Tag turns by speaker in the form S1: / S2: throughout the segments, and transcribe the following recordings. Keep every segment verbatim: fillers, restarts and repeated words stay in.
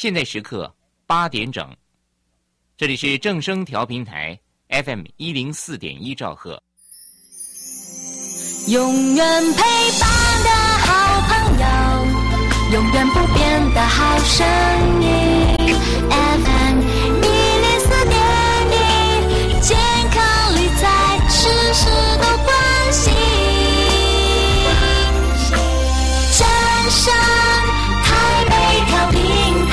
S1: 现在时刻八点整，这里是正声调频台 F M 一零四点一兆赫。
S2: 永远陪伴的好朋友，永远不变的好声音 F M 一零四点一，健康理财事事都关心，正声台北调频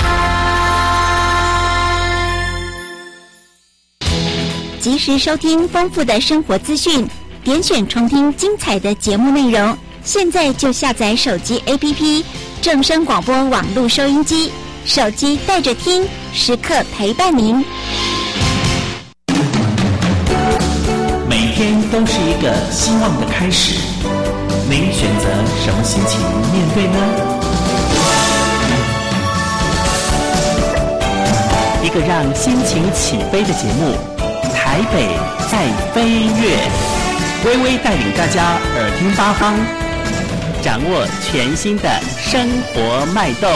S2: 台，
S3: 及时收听丰富的生活资讯，点选重听精彩的节目内容，现在就下载手机 A P P 正声广播网络收音机，手机带着听，时刻陪伴您。
S4: 每天都是一个希望的开始，您选择什么心情面对呢？一个让心情起飞的节目，台北在飞跃。微微带领大家耳听八方，掌握全新的生活脉动。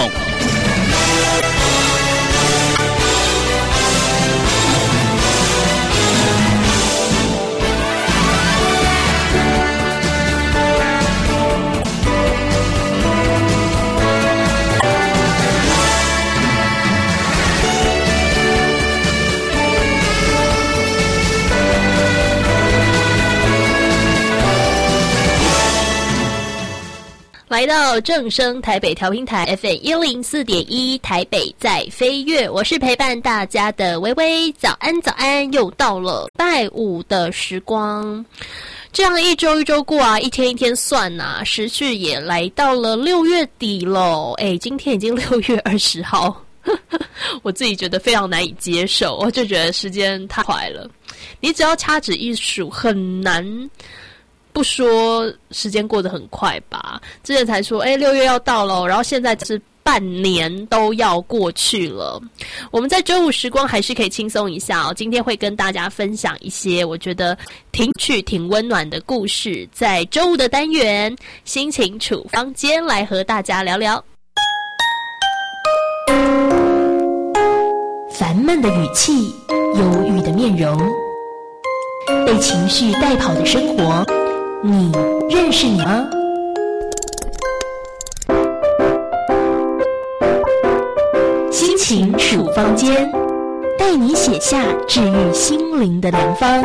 S5: 来到正声台北调频台 F M 一零四点一，台北在飞跃，我是陪伴大家的微微。早安早安，又到了拜五的时光，这样一周一周过啊，一天一天算啊，时序也来到了六月底了。诶，今天已经六月二十号，我自己觉得非常难以接受，我就觉得时间太快了，你只要掐指一数，很难不说时间过得很快吧。之前才说诶六月要到了，然后现在是半年都要过去了。我们在周五时光还是可以轻松一下哦，今天会跟大家分享一些我觉得挺趣挺温暖的故事，在周五的单元心情处方间来和大家聊聊。烦闷的语气，忧郁的面容，被情绪带跑的生活，你认识你吗？心情处方间，带你写下治愈心灵的良方。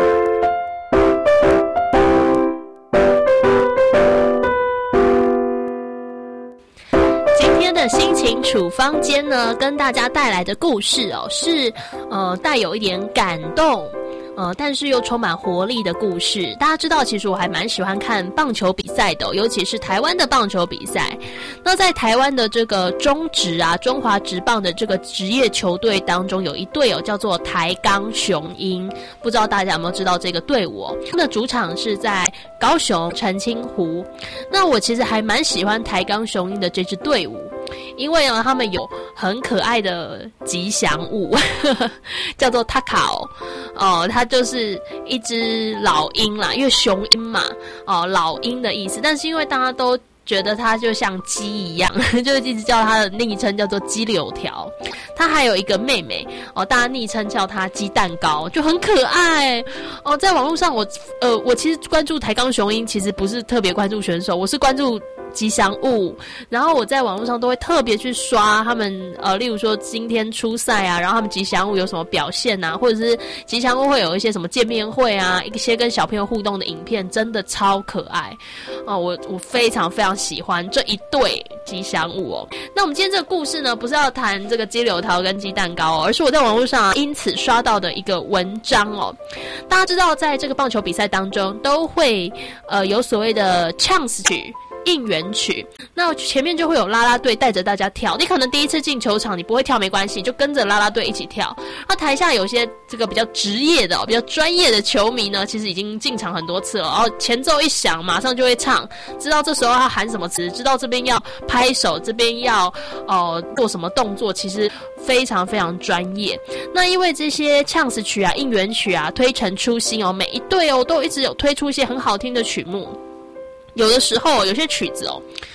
S5: 今天的心情处方间呢，跟大家带来的故事哦，是呃带有一点感动。呃，但是又充满活力的故事。大家知道，其实我还蛮喜欢看棒球比赛的，尤其是台湾的棒球比赛。那在台湾的这个中职啊，中华职棒的这个职业球队当中，有一队哦，叫做台钢雄鹰。不知道大家有没有知道这个队伍哦？那主场是在高雄澄清湖。那我其实还蛮喜欢台钢雄鹰的这支队伍，因为呢，他们有很可爱的吉祥物，呵呵叫做塔卡哦，哦，它就是一只老鹰啦，因为雄鹰嘛，哦，老鹰的意思。但是因为大家都觉得它就像鸡一样，就一直叫它的昵称叫做鸡柳条。它还有一个妹妹哦，大家昵称叫它鸡蛋糕，就很可爱哦。在网络上我，我呃，我其实关注台钢雄鹰，其实不是特别关注选手，我是关注吉祥物，然后我在网络上都会特别去刷他们，呃，例如说今天出赛啊，然后他们吉祥物有什么表现啊，或者是吉祥物会有一些什么见面会啊，一些跟小朋友互动的影片，真的超可爱啊、呃！我我非常非常喜欢这一对吉祥物哦。那我们今天这个故事呢，不是要谈这个鸡柳桃跟鸡蛋糕哦，而是我在网络上、啊、因此刷到的一个文章哦。大家知道，在这个棒球比赛当中，都会呃有所谓的唱词曲。应援曲，那前面就会有啦啦队带着大家跳。你可能第一次进球场，你不会跳没关系，就跟着啦啦队一起跳。那台下有些这个比较职业的、比较专业的球迷呢，其实已经进场很多次了。然后前奏一响，马上就会唱，知道这时候要喊什么词，知道这边要拍手，这边要呃做什么动作，其实非常非常专业。那因为这些呛死曲啊、应援曲啊推陈出新哦，每一队哦都一直有推出一些很好听的曲目。有的时候有些曲子哦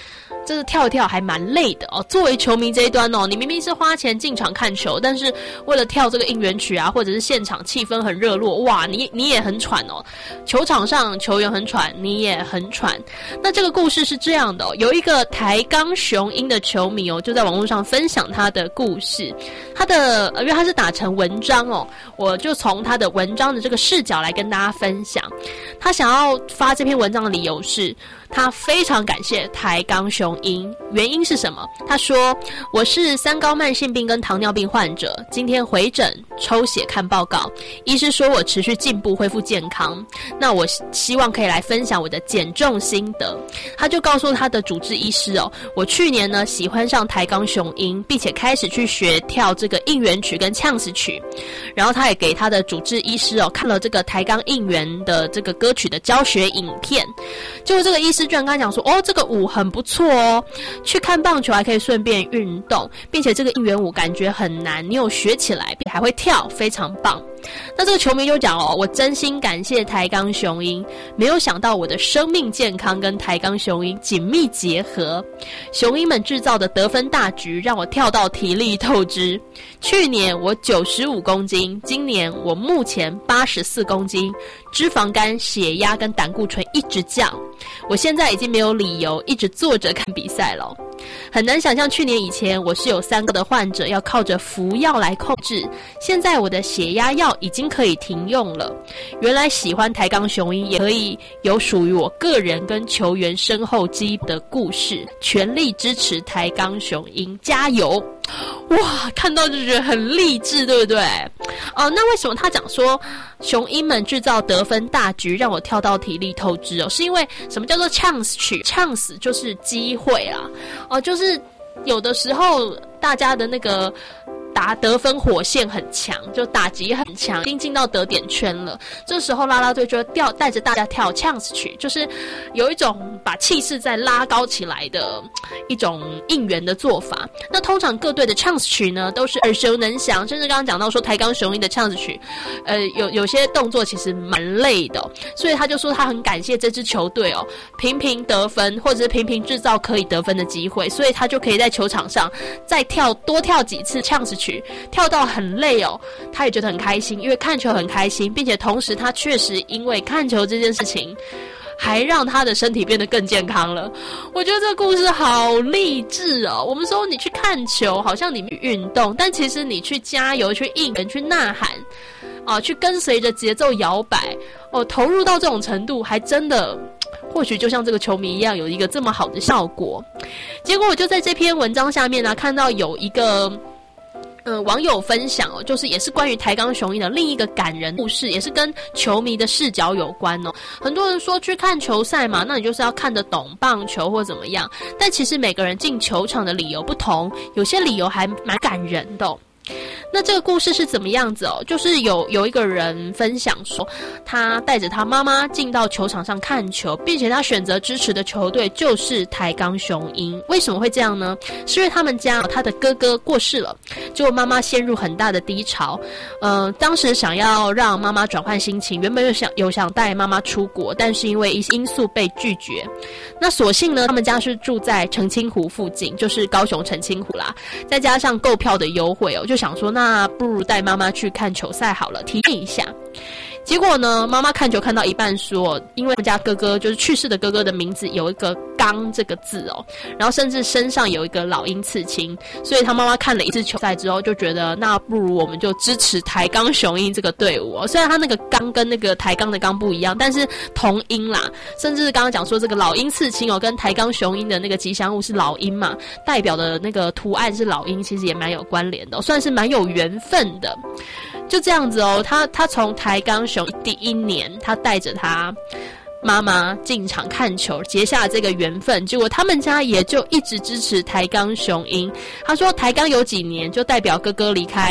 S5: 这个跳一跳还蛮累的哦。作为球迷这一端哦，你明明是花钱进场看球，但是为了跳这个应援曲啊，或者是现场气氛很热络，哇，你你也很喘哦。球场上球员很喘，你也很喘。那这个故事是这样的哦，有一个台钢雄鹰的球迷哦，就在网络上分享他的故事。他的因为他是打成文章哦，我就从他的文章的这个视角来跟大家分享。他想要发这篇文章的理由是，他非常感谢台钢雄鹰，原因是什么？他说：“我是三高慢性病跟糖尿病患者，今天回诊抽血看报告，医师说我持续进步，恢复健康。那我希望可以来分享我的减重心得。”他就告诉他的主治医师哦，我去年呢喜欢上台钢雄鹰，并且开始去学跳这个应援曲跟呛死曲。然后他也给他的主治医师哦看了这个台钢应援的这个歌曲的教学影片。结果这个医师居然跟他讲说，哦，这个舞很不错哦，去看棒球还可以顺便运动，并且这个应援舞感觉很难，你有学起来还会跳，非常棒。那这个球迷就讲哦，我真心感谢台钢雄鹰，没有想到我的生命健康跟台钢雄鹰紧密结合，雄鹰们制造的得分大局让我跳到体力透支。去年我九十五公斤，今年我目前八十四公斤，脂肪肝、血压跟胆固醇一直降，我现在已经没有理由一直坐着看比赛了。很难想象去年以前我是有三个的患者要靠着服药来控制，现在我的血压药已经可以停用了。原来喜欢台钢雄鹰也可以有属于我个人跟球员身后基的故事，全力支持台钢雄鹰，加油！哇，看到就觉得很励志，对不对？哦、呃，那为什么他讲说雄鹰们制造得分大局让我跳到体力透支哦？是因为什么叫做 chance 曲 ？chance 就是机会啦，哦、呃，就是有的时候大家的那个打得分火线很强，就打击很强，已经进到得点圈了。这时候啦啦队就会调带着大家跳 chance 曲，就是有一种把气势再拉高起来的一种应援的做法。那通常各队的 chance 曲呢，都是耳熟能详，甚至刚刚讲到说台钢雄鹰的 chance 曲，呃，有有些动作其实蛮累的、哦，所以他就说他很感谢这支球队哦，频频得分或者是频频制造可以得分的机会，所以他就可以在球场上再跳多跳几次 chance 曲，跳到很累哦，他也觉得很开心，因为看球很开心，并且同时他确实因为看球这件事情还让他的身体变得更健康了。我觉得这个故事好励志哦。我们说你去看球好像你运动，但其实你去加油、去应援、去呐喊啊，去跟随着节奏摇摆哦，投入到这种程度，还真的或许就像这个球迷一样有一个这么好的效果。结果我就在这篇文章下面呢、啊、看到有一个呃，网友分享哦，就是也是关于台钢雄鹰的另一个感人故事，也是跟球迷的视角有关哦。很多人说去看球赛嘛，那你就是要看得懂棒球或怎么样，但其实每个人进球场的理由不同，有些理由还蛮感人的哦。那这个故事是怎么样子哦？就是有有一个人分享说，他带着他妈妈进到球场上看球，并且他选择支持的球队就是台钢雄鹰。为什么会这样呢？是因为他们家他的哥哥过世了，结果妈妈陷入很大的低潮。呃，当时想要让妈妈转换心情，原本有想有想带妈妈出国，但是因为一些因素被拒绝。那所幸呢，他们家是住在澄清湖附近，就是高雄澄清湖啦，再加上购票的优惠哦，就想说那不如带妈妈去看球赛好了，体验一下。结果呢，妈妈看球看到一半说，因为他们家哥哥就是去世的哥哥的名字有一个刚这个字哦，然后甚至身上有一个老鹰刺青，所以他妈妈看了一次球赛之后就觉得，那不如我们就支持台钢雄鹰这个队伍哦。虽然他那个刚跟那个台钢的钢不一样，但是同音啦，甚至刚刚讲说这个老鹰刺青哦，跟台钢雄鹰的那个吉祥物是老鹰嘛，代表的那个图案是老鹰，其实也蛮有关联的、哦，算是蛮有缘分的。就这样子哦，他他从台钢雄鹰第一年，他带着他妈妈进场看球，结下这个缘分。结果他们家也就一直支持台钢雄鹰。他说台钢有几年就代表哥哥离开，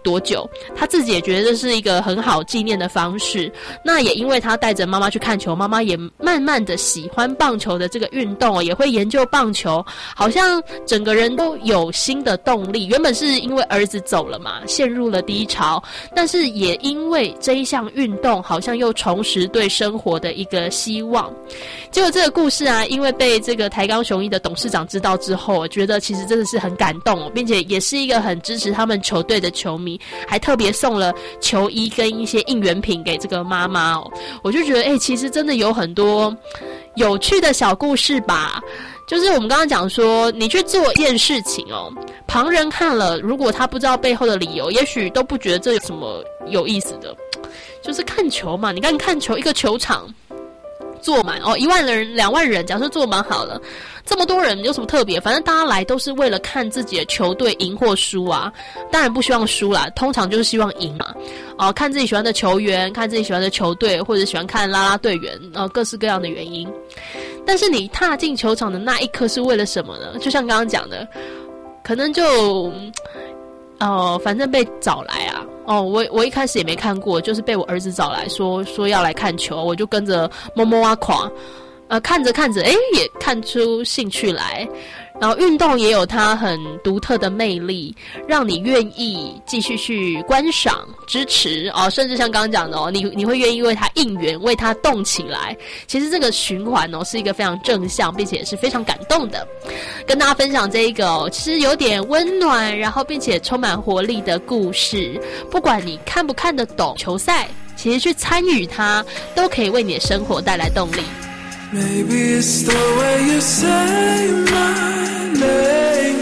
S5: 多久，他自己也觉得这是一个很好纪念的方式。那也因为他带着妈妈去看球，妈妈也慢慢的喜欢棒球的这个运动，也会研究棒球，好像整个人都有新的动力。原本是因为儿子走了嘛，陷入了低潮，但是也因为这一项运动，好像又重拾对生活的一个希望。结果这个故事啊，因为被这个台钢雄鹰的董事长知道之后，我觉得其实真的是很感动，并且也是一个很支持他们球队的球迷，还特别送了球衣跟一些应援品给这个妈妈哦。我就觉得，哎、欸，其实真的有很多有趣的小故事吧。就是我们刚刚讲说，你去做一件事情哦，旁人看了，如果他不知道背后的理由，也许都不觉得这有什么有意思的。就是看球嘛，你看看球，一个球场坐满哦，一万人、两万人，假设坐满好了，这么多人有什么特别？反正大家来都是为了看自己的球队赢或输啊，当然不希望输啦，通常就是希望赢嘛。哦、呃，看自己喜欢的球员，看自己喜欢的球队，或者喜欢看啦啦队员，呃，各式各样的原因。但是你踏进球场的那一刻是为了什么呢？就像刚刚讲的，可能就哦、呃，反正被找来啊。哦，我我一开始也没看过，就是被我儿子找来说说要来看球，我就跟着摸摸啊垮，呃，看着看着，诶，也看出兴趣来。然后运动也有它很独特的魅力，让你愿意继续去观赏、支持哦，甚至像刚刚讲的哦，你你会愿意为它应援、为它动起来。其实这个循环哦，是一个非常正向，并且也是非常感动的。跟大家分享这一个哦，其实有点温暖，然后并且充满活力的故事。不管你看不看得懂球赛，其实去参与它，都可以为你的生活带来动力。
S6: Maybe it's the way you say my name.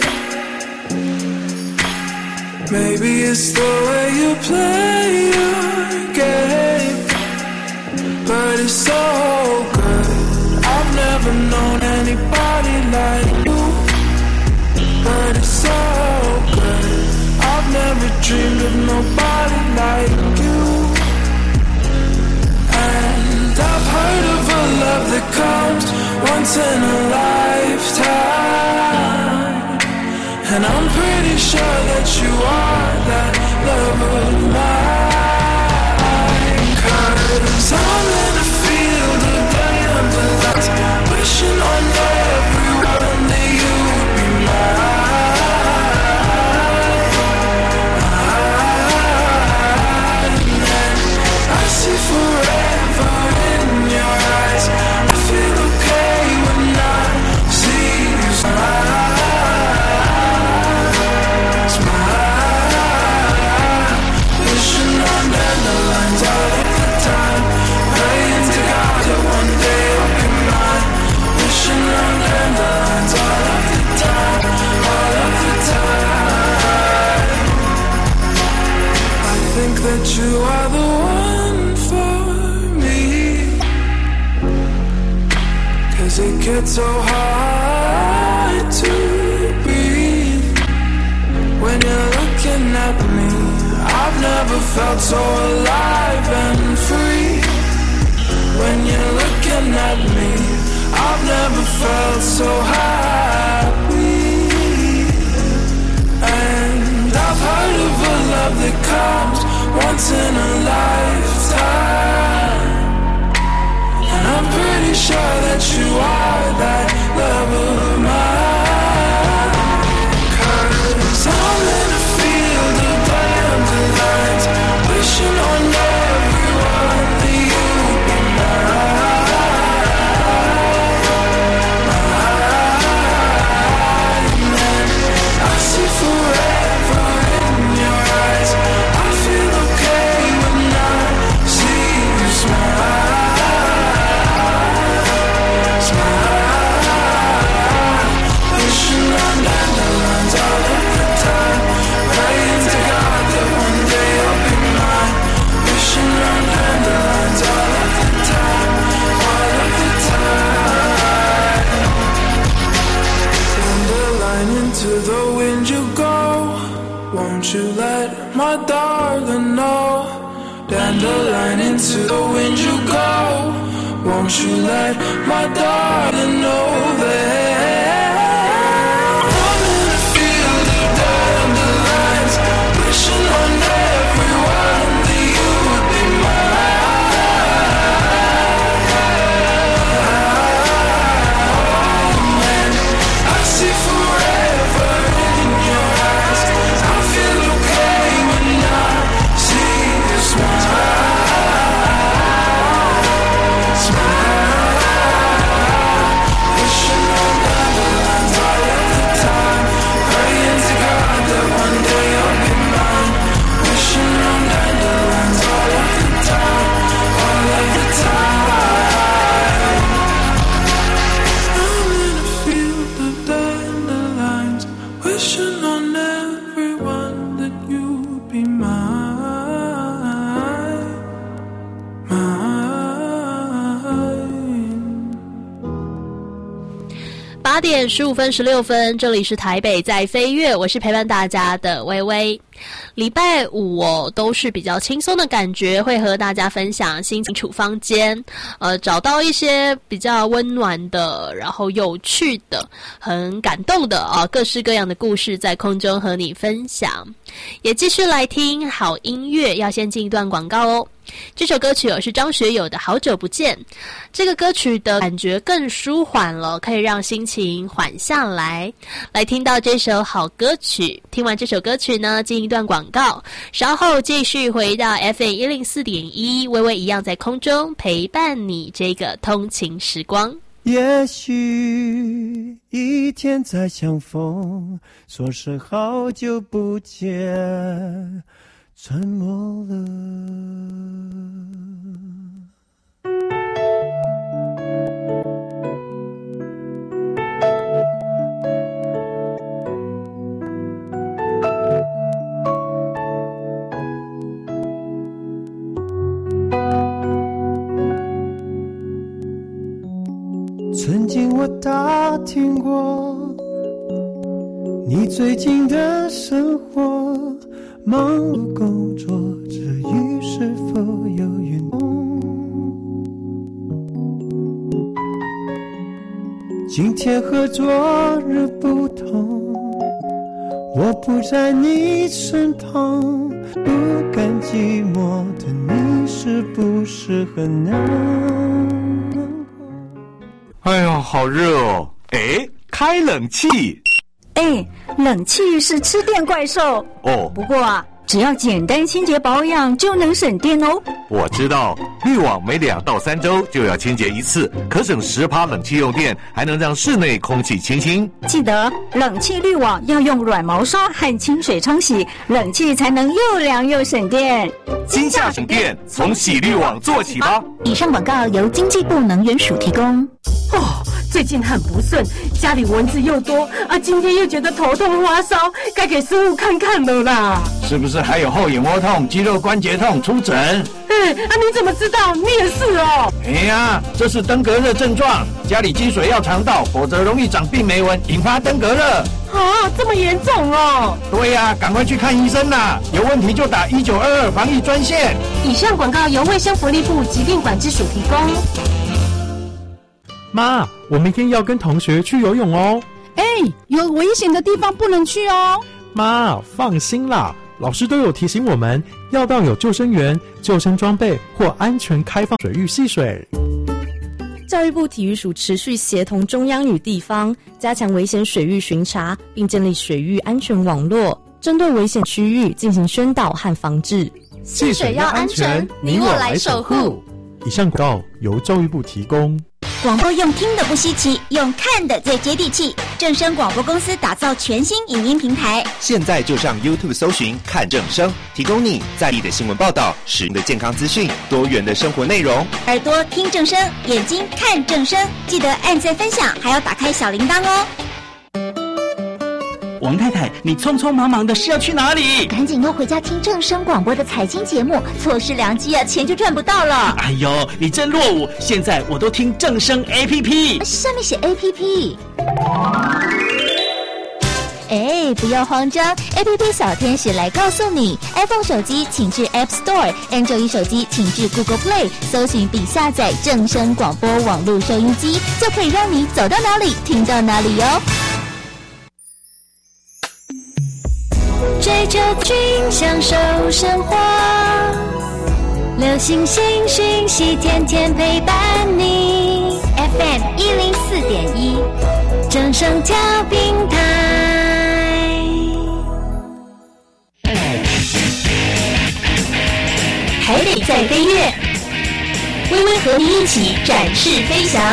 S6: Maybe it's the way you play your game. But it's so good. I've never known anybody like you. But it's so good. I've never dreamed of nobody like you. And I've heard of a love that comes once in a lifetime, and I'm pretty sure that you are that love of mine. Cause I'm in a field of dandelions, wishing on everyone that you'd be mine. And I see forever in your eyes. I feel okay when I see you smile, smile. Wishing on dandelions all of the time, praying to God that one day you'll be mine. Wishing on dandelions all of the time, all of the time. I think that you are the one for me, 'cause it gets so hard to breathe when you're looking at me. I've never felt so alive and free. When you're looking at me, I've never felt so happy. And I've heard of a love that comes once in a lifetime, and I'm pretty sure that you are that love of mine. 'Cause I'm in a field of dandelions, wishing on everyone that you'd be mine. And I see forever in your eyes. I feel okay when I see you smile, smile. Wishing on dandelions all of the time, praying to God that one day you'll be mine. Wishing on dandelions all of the time, all of the time. Dandelion into the wind you go, won't you let my darling know? Dandelion into the wind you go, won't you let my darling know that I'm in a field of dandelions, wishing on
S5: 八点十五分十六分，这里是台北在飞跃，我是陪伴大家的微微。礼拜五哦，都是比较轻松的感觉，会和大家分享心情处方间，呃，找到一些比较温暖的，然后有趣的、很感动的啊、呃，各式各样的故事在空中和你分享。也继续来听好音乐，要先进一段广告哦。这首歌曲哦是张学友的《好久不见》，这个歌曲的感觉更舒缓了，可以让心情缓下来。来听到这首好歌曲，听完这首歌曲呢，进一段广告，稍后继续回到 F M 一零四点一，微微一样在空中陪伴你这个通勤时光。
S7: 也许一天再相逢，说是好久不见，沉默了。曾经我打听过你最近的生活，忙碌工作之余是否有运动？今天和昨日不同，我不在你身旁，不甘寂寞的你是不是很难？
S8: 哎呀，好热哦！哎，开冷气。
S9: 哎，冷气是吃电怪兽
S8: 哦。
S9: 不过啊，只要简单清洁保养就能省电哦。
S8: 我知道，滤网每两到三周就要清洁一次，可省十趴冷气用电，还能让室内空气清新。
S9: 记得冷气滤网要用软毛刷和清水冲洗，冷气才能又凉又省电。
S8: 今夏省电，从洗滤网做起吧。
S3: 以上广告由经济部能源署提供。
S10: 哦，最近很不顺，家里蚊子又多啊，今天又觉得头痛发烧，该给师傅看看了啦。
S11: 是不是还有后眼窝痛、肌肉关节痛？出诊。
S10: 嗯，啊，你怎么知道？你也是哦。
S11: 哎呀，这是登革热症状，家里积水要肠道，否则容易长病媒蚊，引发登革热。
S10: 啊，这么严重哦。
S11: 对呀、啊，赶快去看医生啦！有问题就打一九二二防疫专线。
S10: 以上广告由卫生福利部疾病管制署提供。
S12: 妈，我明天要跟同学去游泳哦。
S13: 哎，有危险的地方不能去哦。
S12: 妈，放心啦，老师都有提醒我们要到有救生员、救生装备或安全开放水域戏水。
S14: 教育部体育署持续协同中央与地方，加强危险水域巡查，并建立水域安全网络，针对危险区域进行宣导和防治。
S2: 戏水要安全，你我来守护。
S12: 以上广告由教育部提供。
S3: 广播用听的不稀奇，用看的最接地气。正声广播公司打造全新影音平台，
S15: 现在就上 YouTube 搜寻看正声，提供你在地的新闻报道、实用的健康资讯、多元的生活内容。
S3: 耳朵听正声，眼睛看正声，记得按赞分享，还要打开小铃铛哦。
S4: 王太太，你匆匆忙忙的是要去哪里？
S3: 赶紧都回家听正声广播的财经节目，错失良机啊，钱就赚不到了。
S4: 哎呦，你真落伍！现在我都听正声 A P P，
S3: 上面写 A P P。哎，不要慌张 ，A P P 小天使来告诉你 ，iPhone 手机请至 App Store，Android 手机请至 Google Play， 搜寻并下载正声广播网络收音机，就可以让你走到哪里听到哪里哟。
S2: 追求均享受生活，流星星讯息天天陪伴你。F M 一零四点一，正声调频台。台北在飞跃，微微和你一起展翅飞翔。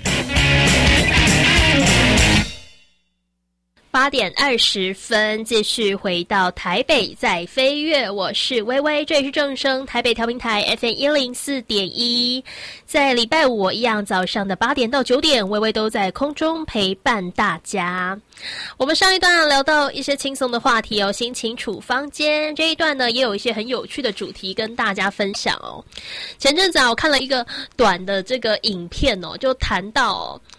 S5: 八点二十分，继续回到台北在飞跃，我是微微，这里是正声台北调频台 F M 一零四点一。在礼拜五一样早上的八点到九点，微微都在空中陪伴大家。我们上一段聊到一些轻松的话题哦，心情处方间这一段呢，也有一些很有趣的主题跟大家分享哦。前阵子啊，我看了一个短的这个影片哦，就谈到哦。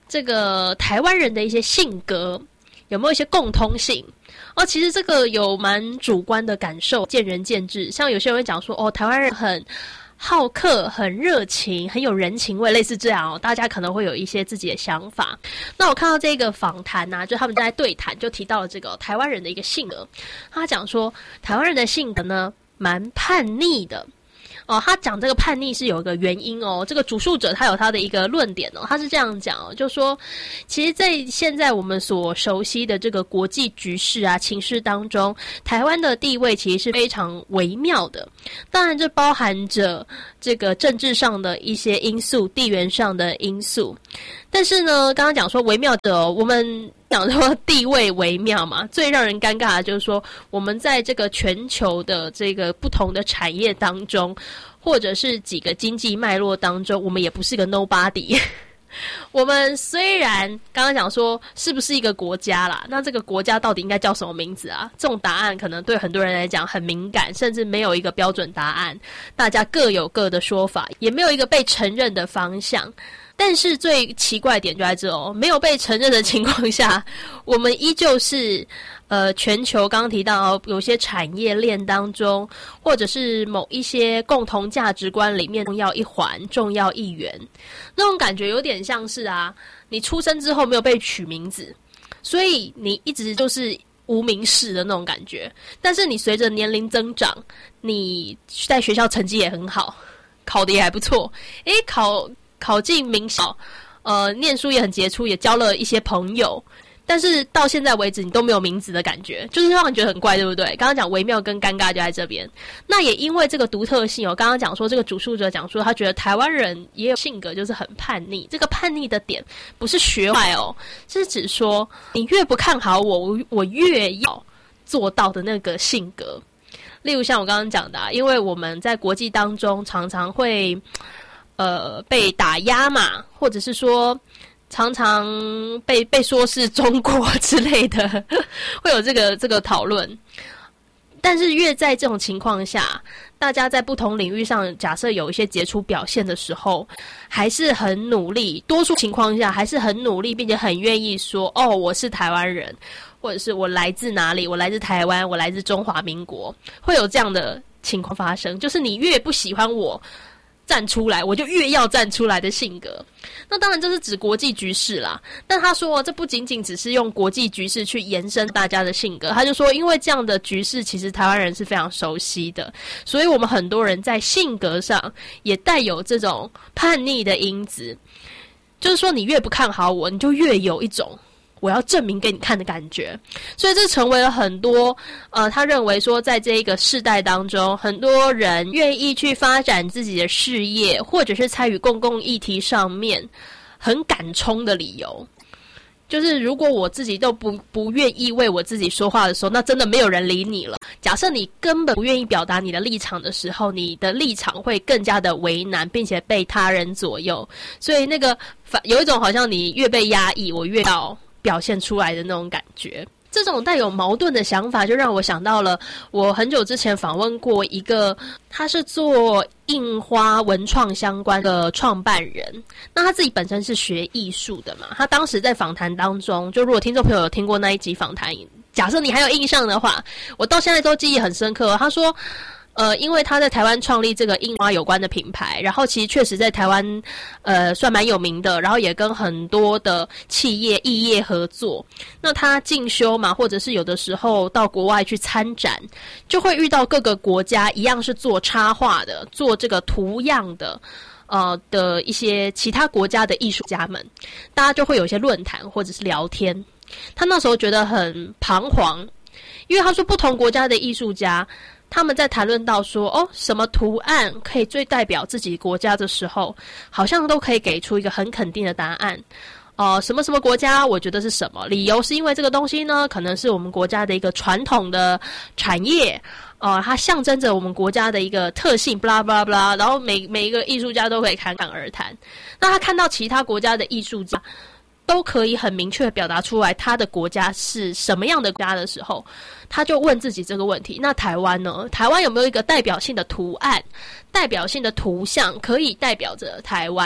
S5: 这个台湾人的一些性格有没有一些共通性？哦，其实这个有蛮主观的感受，见仁见智。像有些人会讲说，哦，台湾人很好客、很热情、很有人情味，类似这样哦，大家可能会有一些自己的想法。那我看到这个访谈啊，就他们在对谈，就提到了这个台湾人的一个性格。他讲说，台湾人的性格呢，蛮叛逆的。哦，他讲这个叛逆是有一个原因哦。这个主述者他有他的一个论点哦，他是这样讲哦，就说，其实，在现在我们所熟悉的这个国际局势啊、情势当中，台湾的地位其实是非常微妙的。当然，这包含着这个政治上的一些因素、地缘上的因素。但是呢，刚刚讲说微妙的哦，我们讲说地位微妙嘛，最让人尴尬的就是说，我们在这个全球的这个不同的产业当中，或者是几个经济脉络当中，我们也不是个 nobody。我们虽然刚刚讲说是不是一个国家啦，那这个国家到底应该叫什么名字啊？这种答案可能对很多人来讲很敏感，甚至没有一个标准答案，大家各有各的说法，也没有一个被承认的方向。但是最奇怪的点就在这哦，没有被承认的情况下，我们依旧是呃全球刚刚提到有些产业链当中，或者是某一些共同价值观里面重要一环、重要一员。那种感觉有点像是啊，你出生之后没有被取名字，所以你一直就是无名氏的那种感觉。但是你随着年龄增长，你在学校成绩也很好，考得也还不错，诶，考考进名校，呃，念书也很杰出，也交了一些朋友，但是到现在为止你都没有名字的感觉，就是让人觉得很怪，对不对？刚刚讲微妙跟尴尬就在这边。那也因为这个独特性，我刚刚讲说这个主述者讲说，他觉得台湾人也有性格就是很叛逆，这个叛逆的点不是学坏哦，是指说你越不看好我，我我越要做到的那个性格。例如像我刚刚讲的啊，因为我们在国际当中常常会呃，被打压嘛，或者是说常常被被说是中国之类的，会有这个这个讨论。但是越在这种情况下，大家在不同领域上假设有一些杰出表现的时候，还是很努力，多数情况下还是很努力，并且很愿意说，哦，我是台湾人，或者是我来自哪里，我来自台湾，我来自中华民国，会有这样的情况发生。就是你越不喜欢我站出来，我就越要站出来的性格。那当然这是指国际局势啦，但他说这不仅仅只是用国际局势去延伸大家的性格，他就说因为这样的局势其实台湾人是非常熟悉的，所以我们很多人在性格上也带有这种叛逆的因子，就是说你越不看好我，你就越有一种我要证明给你看的感觉。所以这成为了很多呃，他认为说在这一个世代当中，很多人愿意去发展自己的事业，或者是参与公共议题上面很敢冲的理由。就是如果我自己都不不愿意为我自己说话的时候，那真的没有人理你了。假设你根本不愿意表达你的立场的时候，你的立场会更加的为难，并且被他人左右。所以那个有一种好像你越被压抑，我越要表现出来的那种感觉。这种带有矛盾的想法就让我想到了我很久之前访问过一个，他是做印花文创相关的创办人，那他自己本身是学艺术的嘛，他当时在访谈当中，就如果听众朋友有听过那一集访谈，假设你还有印象的话，我到现在都记忆很深刻。他说呃，因为他在台湾创立这个印花有关的品牌，然后其实确实在台湾呃算蛮有名的，然后也跟很多的企业异业合作。那他进修嘛，或者是有的时候到国外去参展，就会遇到各个国家一样是做插画的，做这个图样的呃的一些其他国家的艺术家们，大家就会有一些论坛或者是聊天。他那时候觉得很彷徨，因为他说不同国家的艺术家他们在谈论到说，哦，什么图案可以最代表自己国家的时候，好像都可以给出一个很肯定的答案。哦、呃，什么什么国家，我觉得是什么理由？是因为这个东西呢，可能是我们国家的一个传统的产业，呃，它象征着我们国家的一个特性，巴拉巴拉巴拉。然后每每一个艺术家都可以侃侃而谈。那他看到其他国家的艺术家都可以很明确地表达出来他的国家是什么样的国家的时候，他就问自己这个问题，那台湾呢？台湾有没有一个代表性的图案、代表性的图像可以代表着台湾？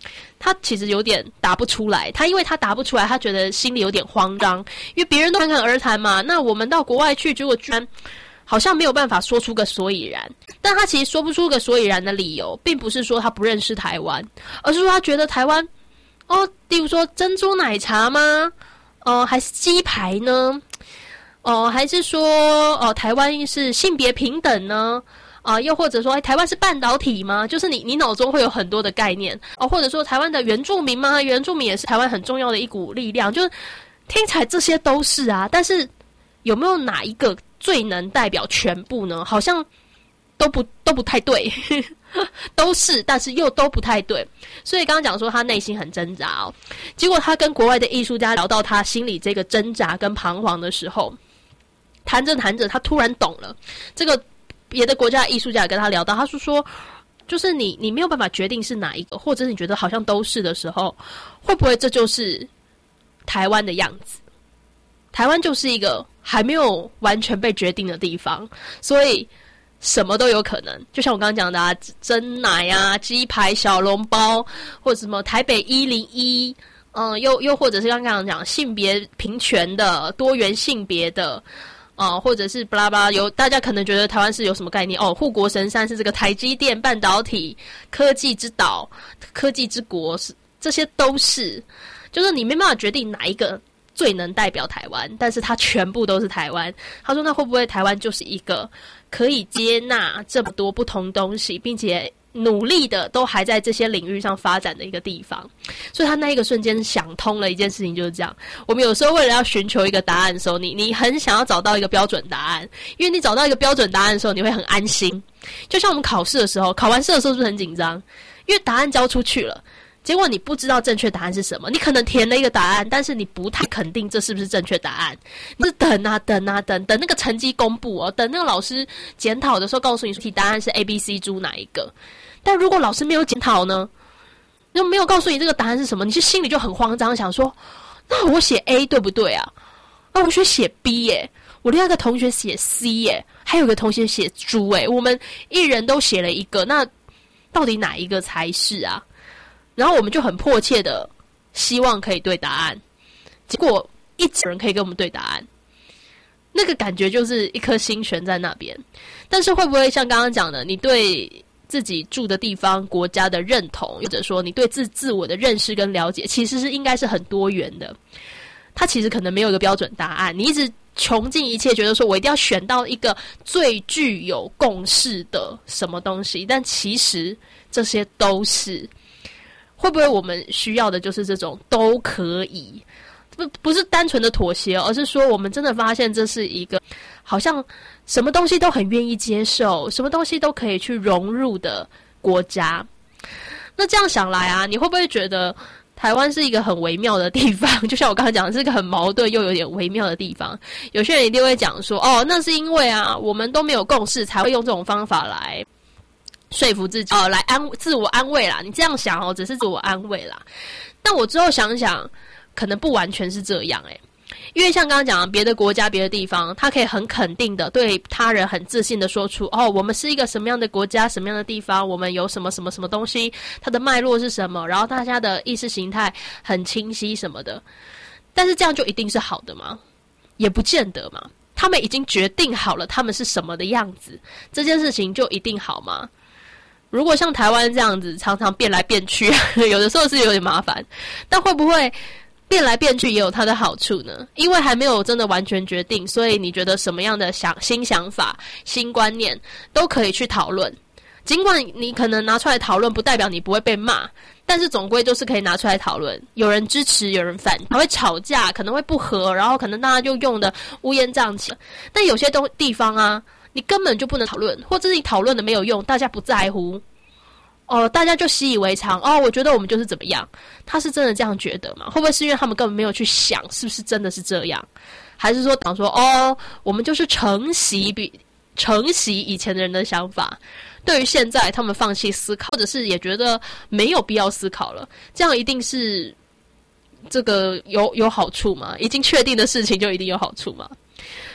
S5: 他其实有点答不出来，他因为他答不出来，他觉得心里有点慌张，因为别人都侃侃而谈嘛，那我们到国外去，结果居然好像没有办法说出个所以然。但他其实说不出个所以然的理由，并不是说他不认识台湾，而是说他觉得台湾，哦，例如说珍珠奶茶吗？哦、呃，还是鸡排呢？哦、呃，还是说哦、呃，台湾是性别平等呢？啊、呃，又或者说，哎，台湾是半导体吗？就是你，你脑中会有很多的概念哦，或者说台湾的原住民吗？原住民也是台湾很重要的一股力量，就是听起来这些都是啊，但是有没有哪一个最能代表全部呢？好像都不都不太对，都是，但是又都不太对。所以刚刚讲说他内心很挣扎哦，结果他跟国外的艺术家聊到他心里这个挣扎跟彷徨的时候，谈着谈着，他突然懂了这个。别的国家的艺术家也跟他聊到，他是说，就是你你没有办法决定是哪一个，或者是你觉得好像都是的时候，会不会这就是台湾的样子？台湾就是一个还没有完全被决定的地方，所以什么都有可能。就像我刚刚讲的啊，珍奶啊、鸡排、小笼包，或者什么台北一零一，嗯，又又或者是刚刚讲性别平权的、多元性别的。啊、呃，或者是巴拉巴拉，有大家可能觉得台湾是有什么概念哦？护国神山是这个台积电、半导体、科技之岛、科技之国，是这些都是，就是你没办法决定哪一个最能代表台湾，但是它全部都是台湾。他说，那会不会台湾就是一个可以接纳这么多不同东西，并且努力的都还在这些领域上发展的一个地方？所以他那一个瞬间想通了一件事情，就是这样。我们有时候为了要寻求一个答案的时候，你你很想要找到一个标准答案，因为你找到一个标准答案的时候，你会很安心。就像我们考试的时候，考完试的时候是不是很紧张？因为答案交出去了，结果你不知道正确答案是什么，你可能填了一个答案，但是你不太肯定这是不是正确答案。你是等啊等啊等，等那个成绩公布哦，等那个老师检讨的时候告诉你题答案是 A、B、C 猪哪一个。但如果老师没有检讨呢，又没有告诉你这个答案是什么，你就心里就很慌张，想说，那我写 A 对不对啊？那我学写 B 耶，我另外一个同学写 C 耶，还有一个同学写猪耶，我们一人都写了一个，那到底哪一个才是啊？然后我们就很迫切的希望可以对答案，结果一直有人可以跟我们对答案，那个感觉就是一颗心悬在那边。但是会不会像刚刚讲的，你对自己住的地方、国家的认同，或者说你对自自我的认识跟了解，其实是应该是很多元的。它其实可能没有一个标准答案，你一直穷尽一切，觉得说我一定要选到一个最具有共识的什么东西，但其实这些都是。会不会我们需要的就是这种都可以，不不是单纯的妥协，而是说我们真的发现这是一个好像什么东西都很愿意接受，什么东西都可以去融入的国家。那这样想来啊，你会不会觉得台湾是一个很微妙的地方？就像我刚才讲的，是一个很矛盾又有点微妙的地方。有些人一定会讲说，哦，那是因为啊，我们都没有共识，才会用这种方法来说服自己，哦，来安自我安慰啦。你这样想哦，只是自我安慰啦。但我之后想想，可能不完全是这样诶、欸。因为像刚刚讲的，别的国家、别的地方，他可以很肯定的对他人很自信的说出，哦，我们是一个什么样的国家、什么样的地方，我们有什么什么什么东西，它的脉络是什么，然后大家的意识形态很清晰什么的。但是这样就一定是好的吗？也不见得嘛。他们已经决定好了他们是什么的样子，这件事情就一定好吗？如果像台湾这样子常常变来变去，有的时候是有点麻烦，但会不会变来变去也有它的好处呢？因为还没有真的完全决定，所以你觉得什么样的想新想法、新观念都可以去讨论。尽管你可能拿出来讨论，不代表你不会被骂，但是总归就是可以拿出来讨论。有人支持，有人反，还会吵架，可能会不和，然后可能大家就用的乌烟瘴气。但有些东地方啊，你根本就不能讨论，或者是你讨论的没有用，大家不在乎。哦，大家就习以为常。哦，我觉得我们就是怎么样，他是真的这样觉得吗？会不会是因为他们根本没有去想，是不是真的是这样？还是说讲说，哦，我们就是承袭比承袭以前的人的想法，对于现在他们放弃思考，或者是也觉得没有必要思考了，这样一定是这个有有好处吗？已经确定的事情就一定有好处吗？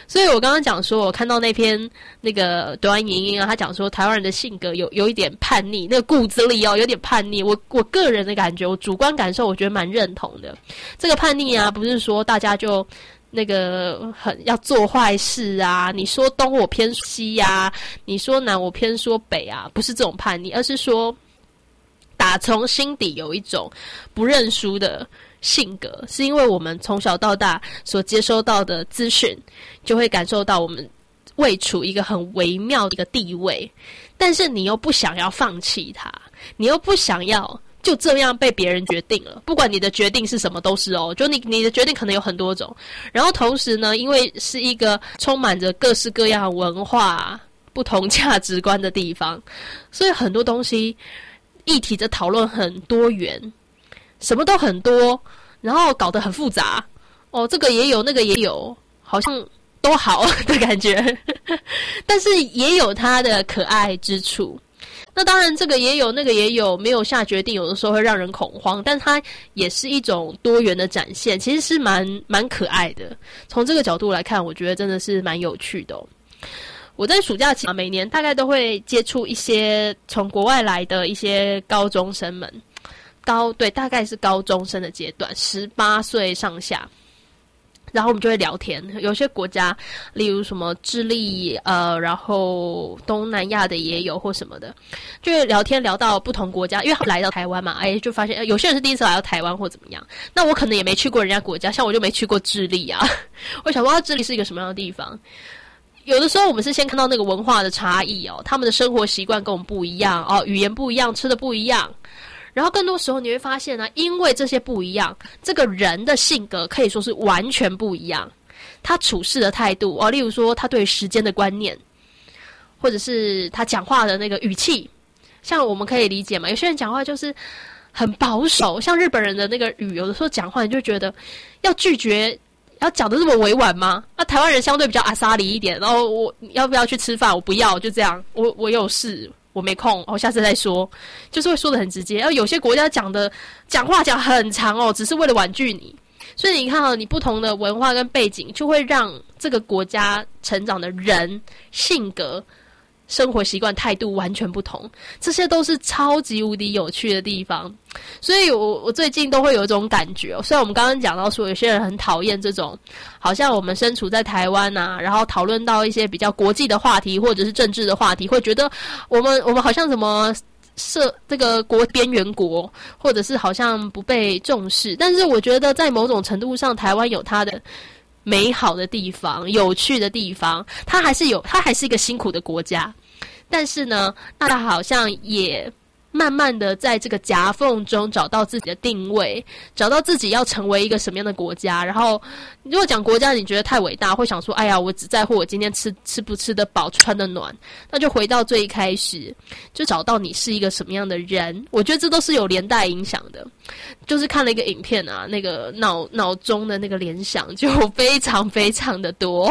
S5: 所以我刚刚讲说，我看到那篇那个短影音啊，他讲说台湾人的性格有有一点叛逆，那个骨子里哦有点叛逆。我我个人的感觉，我主观感受，我觉得蛮认同的。这个叛逆啊，不是说大家就那个很要做坏事啊，你说东我偏西呀、啊，你说南我偏说北啊，不是这种叛逆，而是说打从心底有一种不认输的性格，是因为我们从小到大所接收到的资讯，就会感受到我们位处一个很微妙的一个地位，但是你又不想要放弃它，你又不想要就这样被别人决定了，不管你的决定是什么都是哦，就你你的决定可能有很多种，然后同时呢，因为是一个充满着各式各样文化、不同价值观的地方，所以很多东西议题的讨论很多元，什么都很多，然后搞得很复杂哦，这个也有，那个也有，好像都好的感觉，但是也有它的可爱之处。那当然这个也有那个也有，没有下决定有的时候会让人恐慌，但它也是一种多元的展现，其实是蛮蛮可爱的。从这个角度来看，我觉得真的是蛮有趣的哦。我在暑假期每年大概都会接触一些从国外来的一些高中生们，高对大概是高中生的阶段，十八岁上下。然后我们就会聊天，有些国家，例如什么智利，呃，然后东南亚的也有或什么的，就会聊天聊到不同国家，因为他们来到台湾嘛，哎，就发现有些人是第一次来到台湾或怎么样。那我可能也没去过人家国家，像我就没去过智利啊，我想不到智利是一个什么样的地方。有的时候我们是先看到那个文化的差异哦，他们的生活习惯跟我们不一样哦，语言不一样，吃的不一样。然后更多时候你会发现呢、啊，因为这些不一样，这个人的性格可以说是完全不一样。他处事的态度哦，例如说他对时间的观念，或者是他讲话的那个语气，像我们可以理解嘛，有些人讲话就是很保守，像日本人的那个语，有的时候讲话你就觉得要拒绝，要讲得这么委婉吗？那、啊、台湾人相对比较阿莎里一点，然后我要不要去吃饭？我不要，就这样，我我有事。我没空，我、哦、下次再说，就是会说得很直接。而有些国家讲的讲话讲很长哦，只是为了婉拒你。所以你看哦，你不同的文化跟背景，就会让这个国家成长的人性格、生活习惯、态度完全不同。这些都是超级无敌有趣的地方。所以我我最近都会有一种感觉哦，虽然我们刚刚讲到说有些人很讨厌这种，好像我们身处在台湾啊，然后讨论到一些比较国际的话题或者是政治的话题，会觉得我们我们好像什么设这个国边缘国，或者是好像不被重视。但是我觉得在某种程度上，台湾有它的美好的地方、有趣的地方，它还是有，它还是一个辛苦的国家。但是呢，那它好像也慢慢的在这个夹缝中找到自己的定位，找到自己要成为一个什么样的国家。然后如果讲国家你觉得太伟大，会想说哎呀我只在乎我今天吃吃不吃得饱，穿得暖，那就回到最一开始，就找到你是一个什么样的人。我觉得这都是有连带影响的。就是看了一个影片啊，那个脑脑中的那个联想就非常非常的多。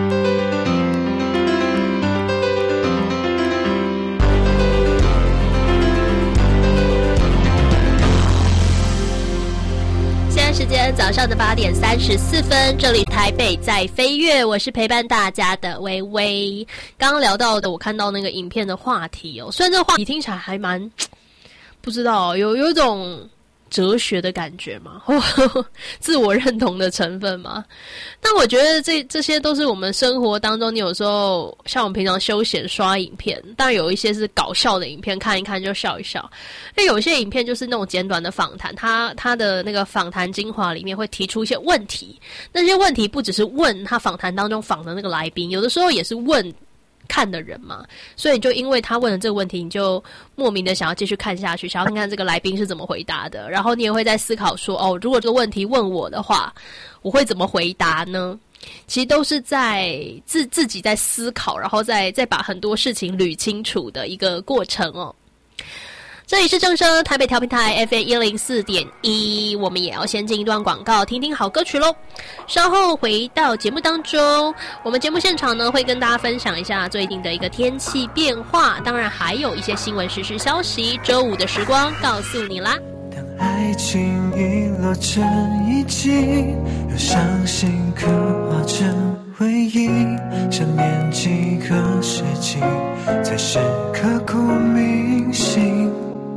S5: 时间早上的八点三十四分，这里台北在飞跃，我是陪伴大家的微微。刚刚聊到的，我看到那个影片的话题哦，虽然这个话题听起来还蛮不知道，有有一种哲学的感觉嘛，或自我认同的成分嘛。但我觉得这这些都是我们生活当中，你有时候像我们平常休闲刷影片，当然有一些是搞笑的影片，看一看就笑一笑。因为有些影片就是那种简短的访谈，他他的那个访谈精华里面会提出一些问题，那些问题不只是问他访谈当中访的那个来宾，有的时候也是问看的人嘛，所以你就因为他问了这个问题，你就莫名的想要继续看下去，想要看看这个来宾是怎么回答的，然后你也会在思考说，哦，如果这个问题问我的话，我会怎么回答呢？其实都是在自自己在思考，然后再再把很多事情捋清楚的一个过程哦。这里是正声台北调频台 F M 一零四点一，我们也要先进一段广告，听听好歌曲咯。稍后回到节目当中，我们节目现场呢会跟大家分享一下最近的一个天气变化，当然还有一些新闻时事消息，周五的时光告诉你啦。
S7: 当爱情已落成遗迹，让伤心刻画成回忆， 忆，想念几个世纪才是刻骨铭心。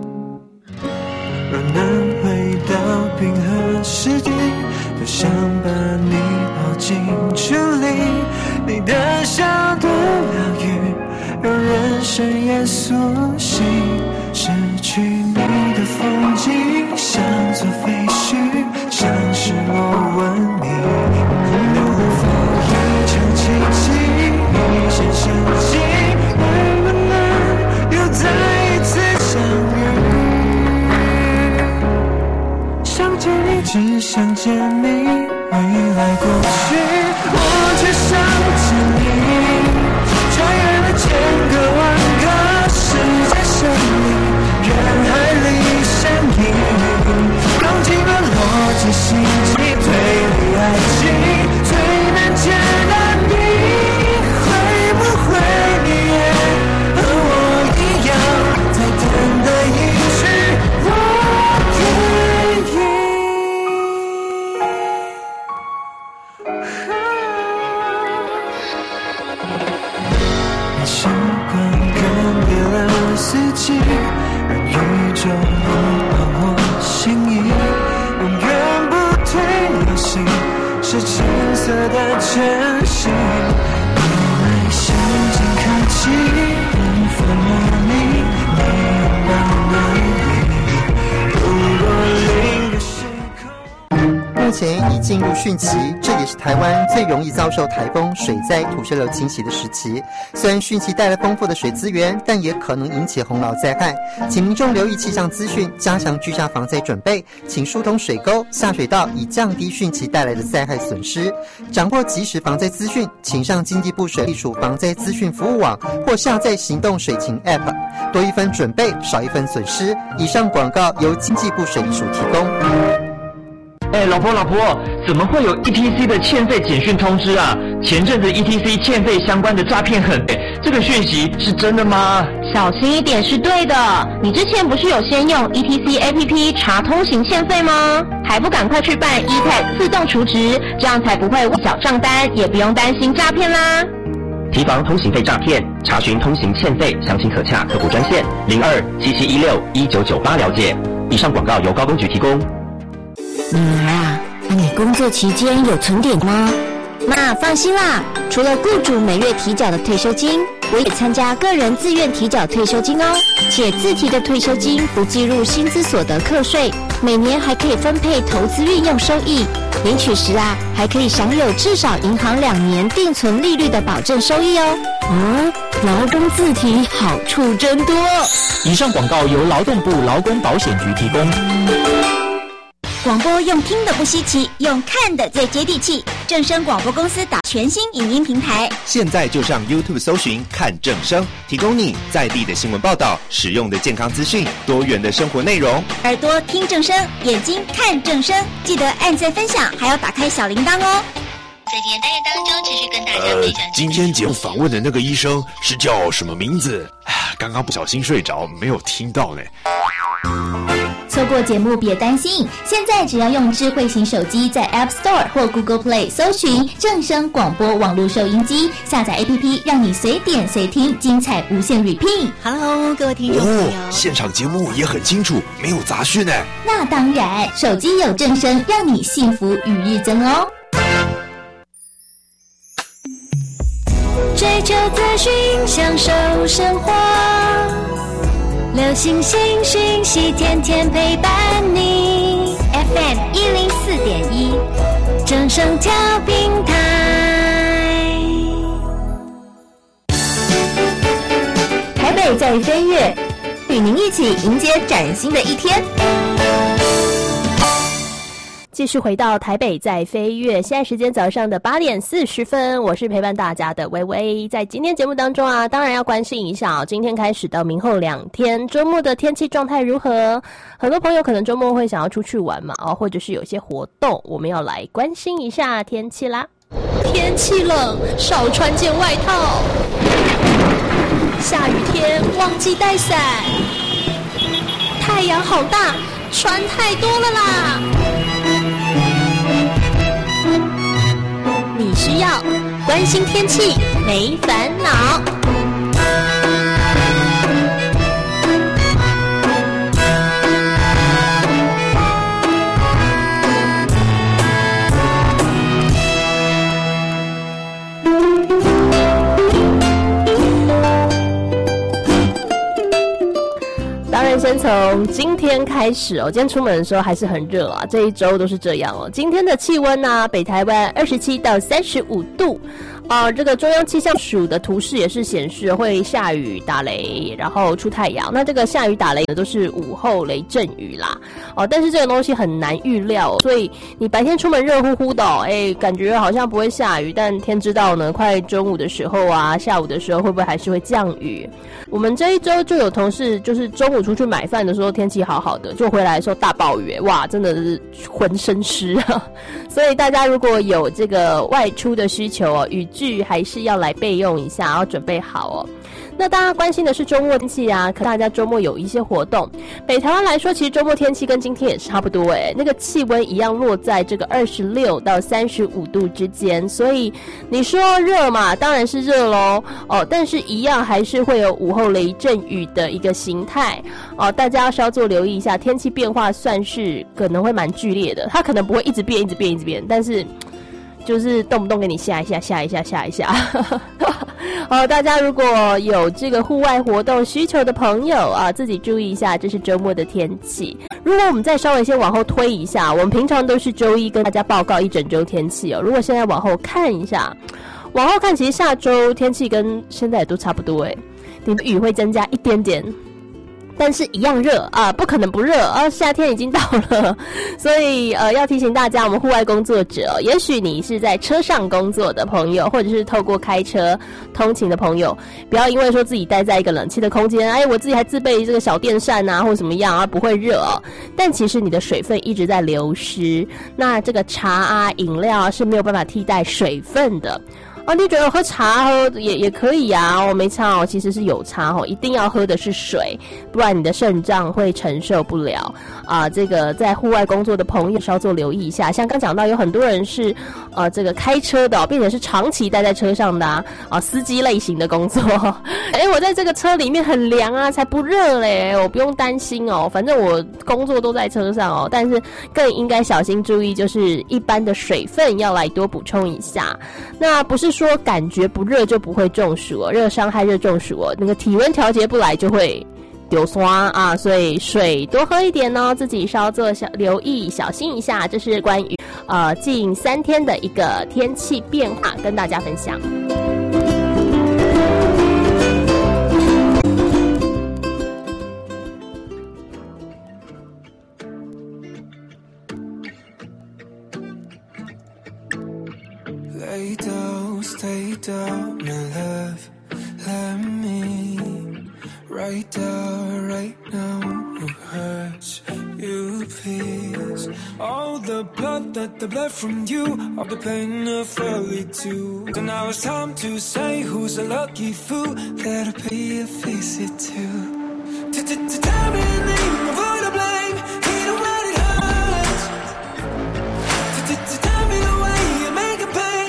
S7: 若能回到冰河时期，多想把你抱进处理，你的笑的疗愈让人生也苏醒。失去你的风景像座废墟，像失落文明，能否一场奇迹一线生机，能不能又再一次相遇？想见你，只想见你，未来过去我却想见你，穿越了千个万个世界生命，人海里相依，用尽了逻辑心机推理爱情，最难解的谜，会不会你也和我一样，在等的一句我愿意。时光更迭了四季，让宇宙把我心意，永远不退流行，是青涩的真心。你来相见科技，能否模拟你拥抱哪里？如果另个时空。
S16: 目前已进入汛期，这也是台湾最容易遭受台风、水灾、土石流侵袭的时期。虽然汛期带来丰富的水资源，但也可能引起洪涝灾害，请民众留意气象资讯，加强居家防灾准备，请疏通水沟、下水道，以降低汛期带来的灾害损失。掌握即时防灾资讯，请上经济部水利署防灾资讯服务网或下载行动水情 App， 多一分准备，少一分损失。以上广告由经济部水利署提供。
S17: 哎，老婆老婆，怎么会有 E T C 的欠费简讯通知啊？前阵子 E T C 欠费相关的诈骗很多，这个讯息是真的吗？
S18: 小心一点是对的。你之前不是有先用 E T C A P P 查通行欠费吗？还不赶快去办 E T A X 自动储值，这样才不会误缴账单，也不用担心诈骗啦。
S19: 提防通行费诈骗，查询通行欠费，详情可洽客服专线零二七七一六一九九八了解。以上广告由高工局提供。
S3: 女儿啊，你工作期间有存点吗？妈，放心啦，除了雇主每月提缴的退休金，我也参加个人自愿提缴退休金哦，且自提的退休金不计入薪资所得课税，每年还可以分配投资运用收益，领取时啊，还可以享有至少银行两年定存利率的保证收益哦。哦，劳工自提好处真多。
S20: 以上广告由劳动部劳工保险局提供。
S3: 广播用听的不稀奇，用看的最接地气。正声广播公司打全新影音平台，
S15: 现在就上 YouTube 搜寻看正声，提供你在地的新闻报道、实用的健康资讯、多元的生活内容。
S3: 耳朵听正声，眼睛看正声，记得按赞分享，还要打开小铃铛哦。
S21: 在今天单元当中，持续跟大家分享。
S22: 呃，今天节目访问的那个医生是叫什么名字？刚刚不小心睡着，没有听到呢。
S23: 错过节目别担心，现在只要用智慧型手机在 App Store 或 Google Play 搜寻正声广播网络收音机，下载 A P P， 让你随点随听，精彩无限 repeat。Hello， 各位听众朋友，
S22: 哦，现场节目也很清楚，没有杂讯呢。
S23: 那当然，手机有正声，让你幸福与日增哦。
S2: 追求资讯，享受生活。流行新讯息，天天陪伴你。F M 一零四点一，正声调频台。
S3: 台北在飞跃，与您一起迎接崭新的一天。
S5: 继续回到台北在飞跃，现在时间早上的八点四十分，我是陪伴大家的微微。在今天节目当中啊，当然要关心一下哦，今天开始到明后两天周末的天气状态如何？很多朋友可能周末会想要出去玩嘛，哦，或者是有些活动，我们要来关心一下天气啦。天气冷，少穿件外套。下雨天忘记带伞。太阳好大，穿太多了啦。你需要关心天气没烦恼。当然，先从今天开始哦。今天出门的时候还是很热啊，这一周都是这样哦。今天的气温呢、啊，北台湾二十七到三十五度。啊，这个中央气象署的图示也是显示会下雨打雷，然后出太阳。那这个下雨打雷呢，都是午后雷阵雨啦。哦，但是这个东西很难预料，所以你白天出门热乎乎的、哦，哎，感觉好像不会下雨，但天知道呢，快中午的时候啊，下午的时候会不会还是会降雨？我们这一周就有同事，就是中午出去买饭的时候天气好好的，就回来的时候大暴雨，哇，真的是浑身湿啊！所以大家如果有这个外出的需求哦，雨具还是要来备用一下，要准备好哦。那大家关心的是周末天气啊，可大家周末有一些活动。北台湾来说，其实周末天气跟今天也差不多诶，那个气温一样落在这个二十六到三十五度之间，所以你说热嘛，当然是热咯哦，但是一样还是会有午后雷阵雨的一个形态哦，大家要稍作留意一下，天气变化算是可能会蛮剧烈的，它可能不会一直变一直变一直变，但是就是动不动给你下一下下一下下一下好，大家如果有这个户外活动需求的朋友啊，自己注意一下，这是周末的天气。如果我们再稍微先往后推一下，我们平常都是周一跟大家报告一整周天气哦。如果现在往后看一下，往后看，其实下周天气跟现在也都差不多诶，你的雨会增加一点点。但是一样热啊，不可能不热啊！夏天已经到了，所以呃，要提醒大家，我们户外工作者，也许你是在车上工作的朋友，或者是透过开车通勤的朋友，不要因为说自己待在一个冷气的空间，哎，我自己还自备这个小电扇啊，或什么样啊，不会热哦。但其实你的水分一直在流失，那这个茶啊、饮料啊是没有办法替代水分的。哦，你觉得喝茶喝也也可以啊？哦，没差哦，其实是有差哦，一定要喝的是水，不然你的肾脏会承受不了啊、呃。这个在户外工作的朋友稍作留意一下，像刚讲到有很多人是呃这个开车的、哦，并且是长期待在车上的啊，啊司机类型的工作。哎，我在这个车里面很凉啊，才不热嘞，我不用担心哦，反正我工作都在车上哦。但是更应该小心注意，就是一般的水分要来多补充一下。那不是说感觉不热就不会中暑哦，热伤害热中暑哦，那个体温调节不来就会丢酸啊，所以水多喝一点哦，自己稍作小留意，小心一下。这是关于呃近三天的一个天气变化，跟大家分享。
S1: Lay down, stay down, my love. Let me right down, right now. Who hurts you, please? All the blood that the blood from you, all the pain I felt it too. So now it's time to say who's a lucky fool. That'll be a visit too. To tell me the name of all the blame. He don't want it hurts. To tell me the way you make it pain.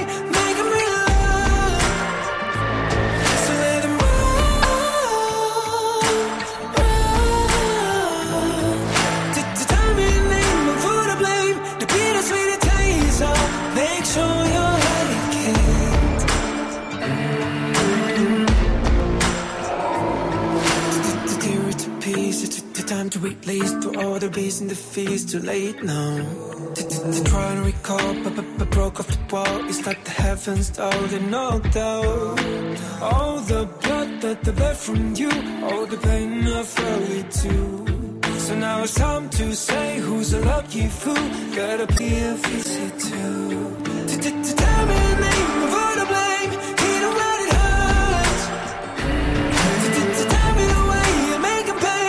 S1: Time to release through all the beats and the fears. Too late now. To try to recall, but, but, but broke off the wall. It's like the heavens though they knocked out. All the blood that the blood from you, all the pain I felt it too. So now it's time to say who's a lucky fool. Gotta be a visit too. To, to, to tell me the name of all the blame. He don't want it hurts. To, to, to tell me the way you make it pain.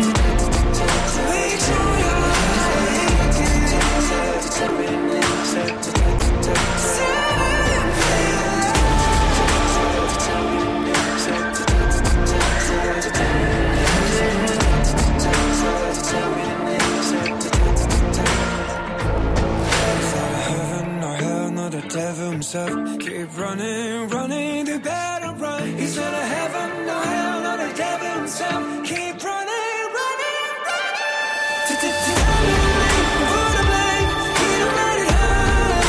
S1: Say devil himself. Keep running, running, they better run. He's not a heaven, no hell, not a devil himself. Keep running, running, running. Tell me the name, who to blame. He don't let it hurt.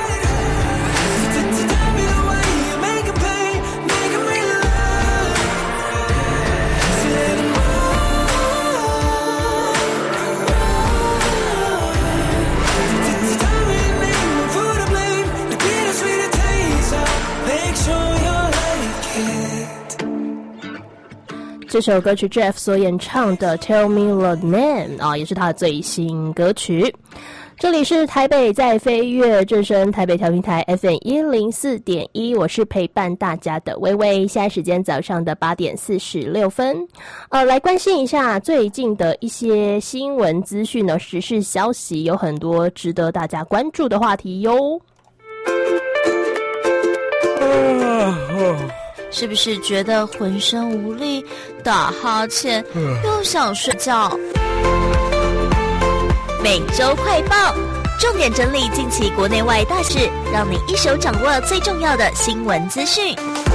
S1: Tell me the way you make him pay, make him real love. So let him make sure you like it.
S5: 这首歌曲 Jeff 所演唱的 Tell Me the Name 啊，也是他的最新歌曲。这里是台北在飞跃正声台北调频台 F M 一零四点一，我是陪伴大家的微微。现在时间早上的八点四十六分，呃，来关心一下最近的一些新闻资讯呢，时事消息，有很多值得大家关注的话题哟。
S6: 是不是觉得浑身无力，打哈欠，又想睡觉？每周快报，重点整理近期国内外大事，让你一手掌握最重要的新闻资讯。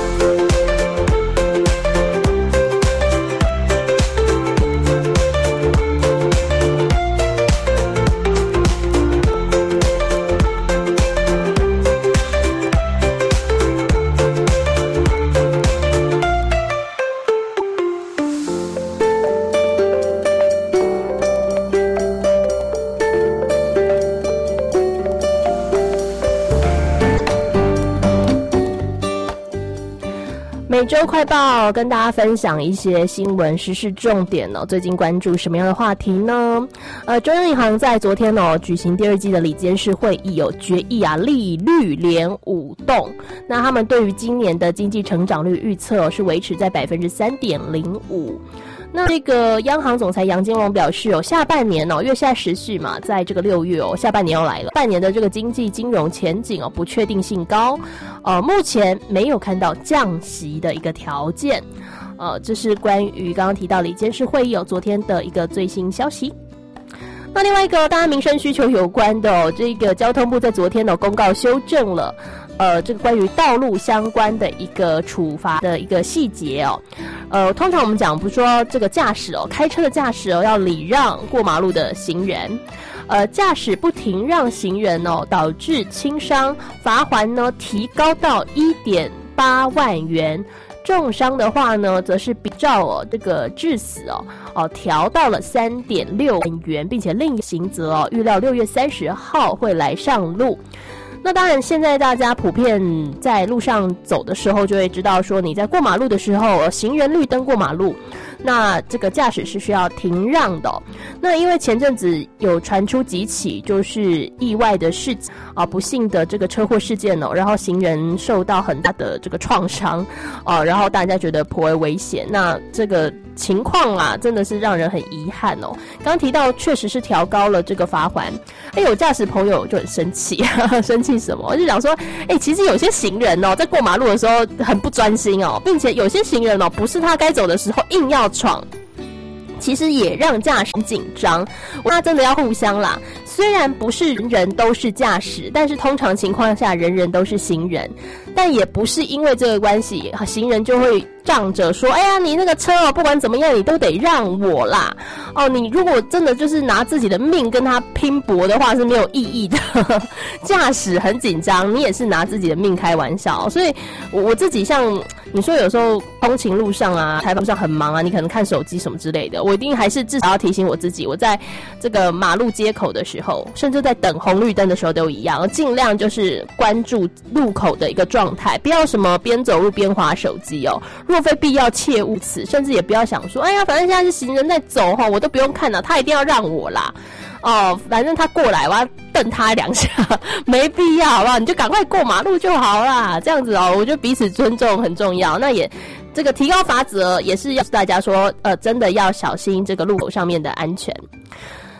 S6: 每周快报跟大家分享一些新闻时事重点哦，最近关注什么样的话题呢？呃，中央银行在昨天哦举行第二季的理监事会议有决议啊，利率连五动。那他们对于今年的经济成长率预测、哦、是维持在百分之三点零五。那这个央行总裁杨金龙表示哦，下半年哦，月下时序嘛，在这个六月哦，下半年要来了，半年的这个经济金融前景哦，不确定性高，呃，目前没有看到降息的一个条件，呃，这是关于刚刚提到理监事会议哦，昨天的一个最新消息。那另外一个当然民生需求有关的哦，这个交通部在昨天的、哦、公告修正了。呃，这个关于道路相关的一个处罚的一个细节哦，呃，通常我们讲不是说这个驾驶哦，开车的驾驶哦要礼让过马路的行人，呃，驾驶不停让行人哦，导致轻伤，罚锾呢提高到一点八万元。重伤的话呢，则是比照哦这个致死哦哦调到了三点六万元，并且另一刑责哦，预料六月三十号会来上路。那当然，现在大家普遍在路上走的时候，就会知道说，你在过马路的时候，行人绿灯过马路，那这个驾驶是需要停让的、哦。那因为前阵子有传出几起就是意外的事件啊，不幸的这个车祸事件哦，然后行人受到很大的这个创伤啊，然后大家觉得颇为危险。那这个情况啊，真的是让人很遗憾哦。刚提到确实是调高了这个罚锾，哎，有驾驶朋友就很生气，呵呵生气什么？我就想说，哎，其实有些行人哦，在过马路的时候很不专心哦，并且有些行人哦，不是他该走的时候硬要闯。其实也让驾驶紧张，那真的要互相啦。虽然不是人人都是驾驶，但是通常情况下人人都是行人，但也不是因为这个关系，行人就会仗着说，哎呀，你那个车哦，不管怎么样，你都得让我啦。哦，你如果真的就是拿自己的命跟他拼搏的话，是没有意义的。驾驶很紧张，你也是拿自己的命开玩笑。所以我我自己像你说，有时候通勤路上啊，台北路上很忙啊，你可能看手机什么之类的，我一定还是至少要提醒我自己，我在这个马路街口的时候，甚至在等红绿灯的时候都一样，尽量就是关注路口的一个状态，不要什么边走路边滑手机哦。若非必要，切勿此，甚至也不要想说，哎呀，反正现在是行人在走哈，我都不用看了，他一定要让我啦。哦，反正他过来，我要瞪他两下，没必要，好不好？你就赶快过马路就好啦，这样子哦，我觉得彼此尊重很重要。那也这个提高罚则，也是要大家说，呃，真的要小心这个路口上面的安全。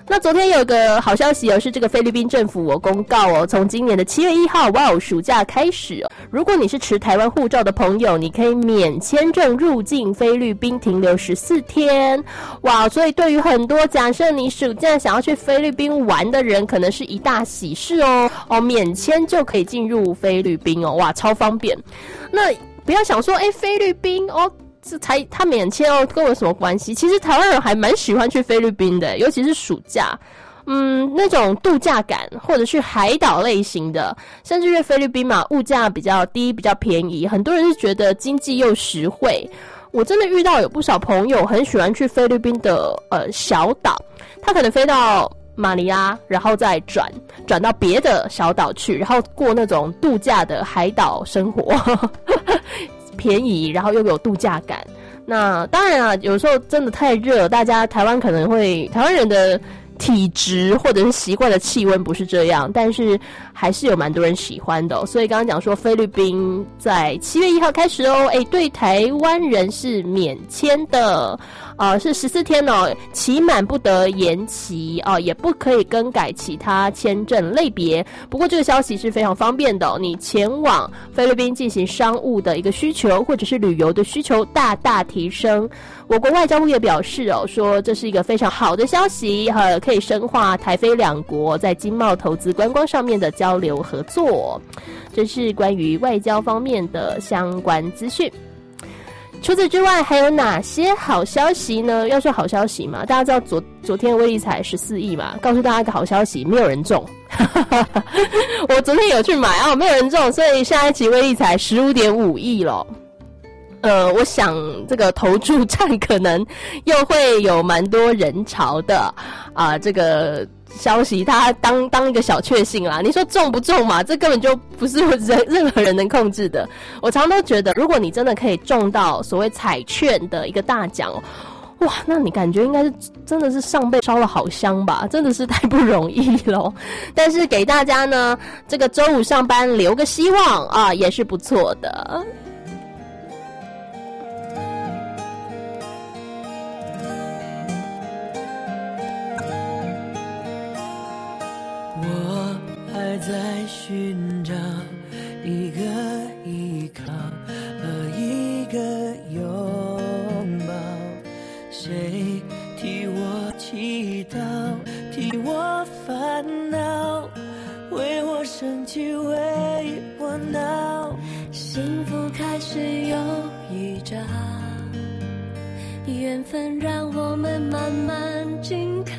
S6: 那昨天有个好消息哦，是这个菲律宾政府我公告哦，从今年的七月一号，哇哦，暑假开始哦，如果你是持台湾护照的朋友，你可以免签证入境菲律宾停留十四天，哇！所以对于很多假设你暑假想要去菲律宾玩的人，可能是一大喜事哦哦，免签就可以进入菲律宾哦，哇，超方便。那不要想说，哎，菲律宾哦。这才他免签哦，跟我有什么关系？其实台湾人还蛮喜欢去菲律宾的，尤其是暑假，嗯，那种度假感，或者是海岛类型的，甚至是菲律宾嘛，物价比较低，比较便宜，很多人是觉得经济又实惠。我真的遇到有不少朋友很喜欢去菲律宾的呃小岛，他可能飞到马尼拉，然后再转转到别的小岛去，然后过那种度假的海岛生活。便宜，然后又有度假感。那当然啊，有时候真的太热，大家台湾可能会台湾人的体质或者是习惯的气温不是这样，但是还是有蛮多人喜欢的哦。所以刚刚讲说菲律宾在七月一号开始哦，哎，对台湾人是免签的。呃，是十四天哦，期满不得延期哦，也不可以更改其他签证类别。不过这个消息是非常方便的哦，你前往菲律宾进行商务的一个需求，或者是旅游的需求大大提升。我国外交部也表示哦，说这是一个非常好的消息，呃，可以深化台菲两国在经贸、投资、观光上面的交流合作。这是关于外交方面的相关资讯。除此之外，还有哪些好消息呢？要说好消息嘛，大家知道昨昨天威力彩十四亿嘛，告诉大家一个好消息，没有人中。我昨天有去买哦，没有人中，所以下一期威力彩十五点五亿了。呃，我想这个投注站可能又会有蛮多人潮的啊、呃，这个消息它当当一个小确幸啦。你说中不中嘛？这根本就不是人任何人能控制的。我常都觉得，如果你真的可以中到所谓彩券的一个大奖，哇，那你感觉应该是真的是上辈烧了好香吧？真的是太不容易了。但是给大家呢，这个周五上班留个希望啊，也是不错的。
S1: 我还在寻找一个依靠和一个拥抱，谁替我祈祷，替我烦恼，为我生气，为我闹。
S2: 幸福开始有预兆，缘分让我们慢慢紧靠，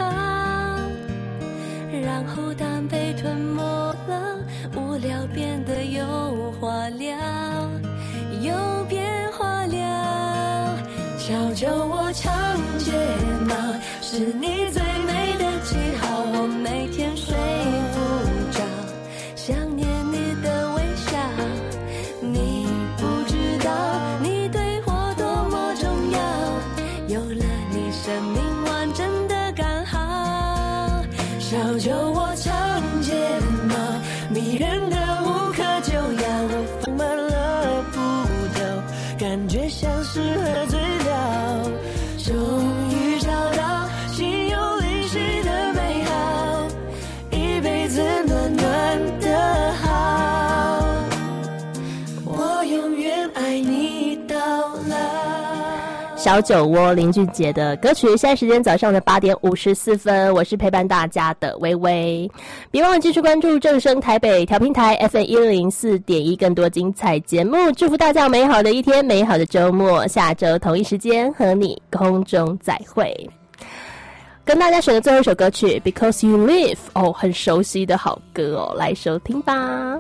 S2: 然后当被吞没了，无聊变得有话聊，有变化了。瞧着我长睫毛，是你最美的记号，我每天睡不着，想念你的微笑。你不知道你对我多么重要，有了你生命完整的刚好。笑着我长睫毛，迷人的无可救药，我放慢了步调，感觉像是喝醉了，终于找到心有灵犀的美好，一辈子暖暖的好，我永远爱你到老。
S6: 小酒窝林俊杰的歌曲，现在时间早上的八点五十四分，我是陪伴大家的微微，别忘了继续关注正声台北调频台 F M 一零四点一，更多精彩节目，祝福大家有美好的一天，美好的周末，下周同一时间和你空中再会。跟大家选的最后一首歌曲 Because You Live， 哦，很熟悉的好歌哦，来收听吧。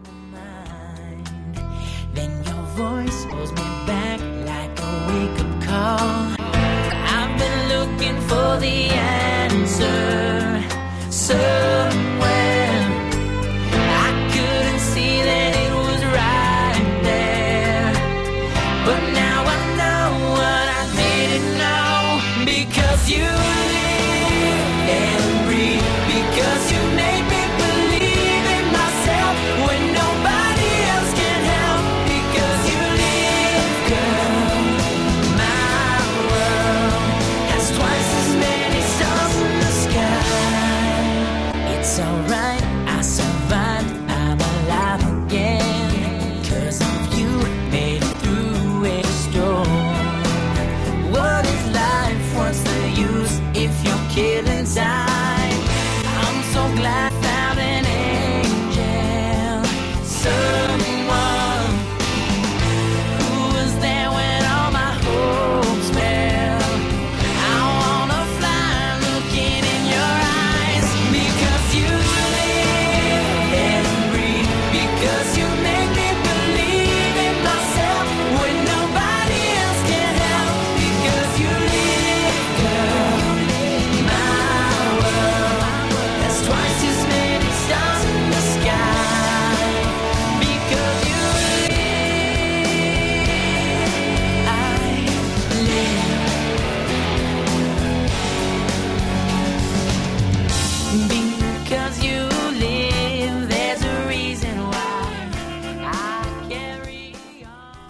S1: Voice pulls me back like a wake-up call. I've been looking for the answer somewhere. I couldn't see that it was right there, but now I know what I didn't know. Because you live and breathe, because you made me believe in myself when nobody else can help. Because you live, girl, my world has twice as many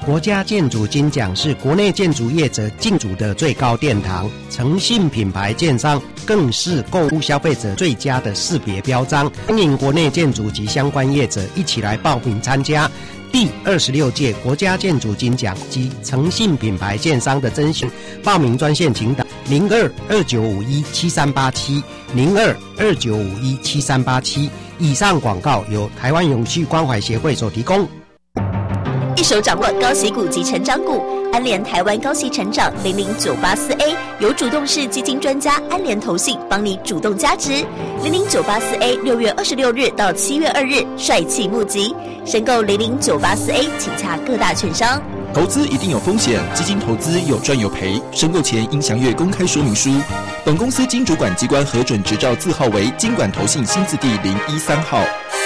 S8: 国家建筑金奖是国内建筑业者竞逐的最高殿堂，诚信品牌建商更是购物消费者最佳的识别标章。欢迎国内建筑及相关业者一起来报名参加第二十六届国家建筑金奖及诚信品牌建商的甄选。报名专线请打零二二九五一七三八七零二二九五一七三八七。以上广告由台湾永续关怀协会所提供。
S3: 一手掌握高息股及成长股，安联台湾高息成长零零九八四 A 由主动式基金专家安联投信帮你主动加值。零零九八四 A 六月二十六日到七月二日帅气募集，申购零零九八四 A 请洽各大券商。
S9: 投资一定有风险，基金投资有赚有赔，申购前应详阅公开说明书。本公司经主管机关核准执照字号为金管投信新字第零一三号。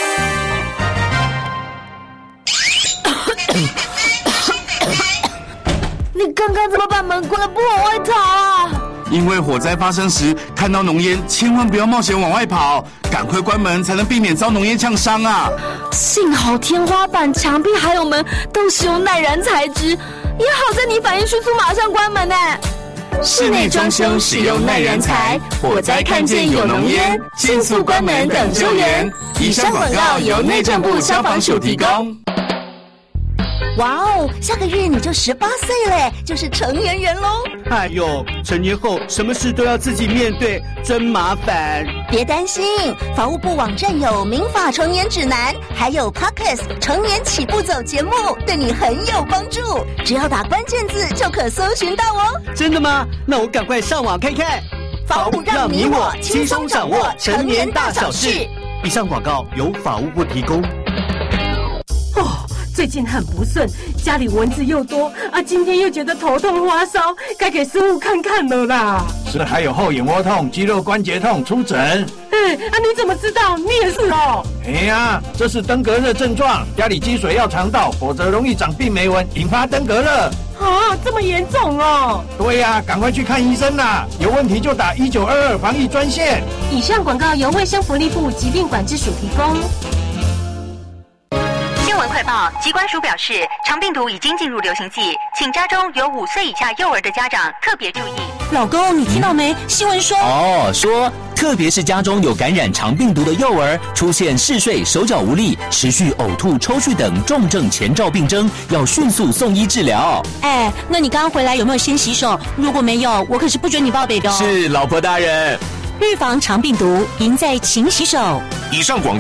S10: 你刚刚怎么把门关了不往外逃啊？
S11: 因为火灾发生时看到浓烟，千万不要冒险往外跑，赶快关门才能避免遭浓烟呛伤啊！
S10: 幸好天花板、墙壁还有门都使用耐燃材质，也好在你反应迅速，马上关门呢。
S11: 室内装修使用耐燃材，火灾看见有浓烟，迅速关门等救援。以上广告由内政部消防署提供。
S3: 哇哦，下个月你就十八岁嘞，就是成年人喽！
S24: 哎呦，成年后什么事都要自己面对，真麻烦。
S3: 别担心，法务部网站有民法成年指南，还有 Podcast 成年起步走节目，对你很有帮助。只要打关键字就可搜寻到哦。
S24: 真的吗？那我赶快上网看看。
S3: 法务让你我轻松掌握成年大小事。
S24: 以上广告由法务部提供。
S10: 哦，最近很不顺，家里蚊子又多啊，今天又觉得头痛发烧，该给师傅看看了啦。
S25: 是还有后眼窝痛、肌肉关节痛，出诊。
S10: 哎，啊，你怎么知道？你也是哦。
S25: 哎呀，这是登革热症状，家里积水要肠道，否则容易长病媒蚊，引发登革热。
S10: 啊，这么严重哦！
S25: 对呀、啊，赶快去看医生啦！有问题就打一九二二防疫专线。
S10: 以上广告由卫生福利部疾病管制署提供。
S26: 新闻快报：疾管署表示，肠病毒已经进入流行季，请家中有五岁以下幼儿的家长特别注意。
S27: 老公，你听到没？新闻说
S28: 哦，说特别是家中有感染肠病毒的幼儿，出现嗜睡、手脚无力、持续呕吐、抽搐等重症前兆病征，要迅速送医治疗。
S27: 哎，那你刚刚回来有没有先洗手？如果没有，我可是不准你抱 baby 的哦。
S28: 是，老婆大人。
S27: 预防肠病毒，赢在勤洗手。
S29: 以上广告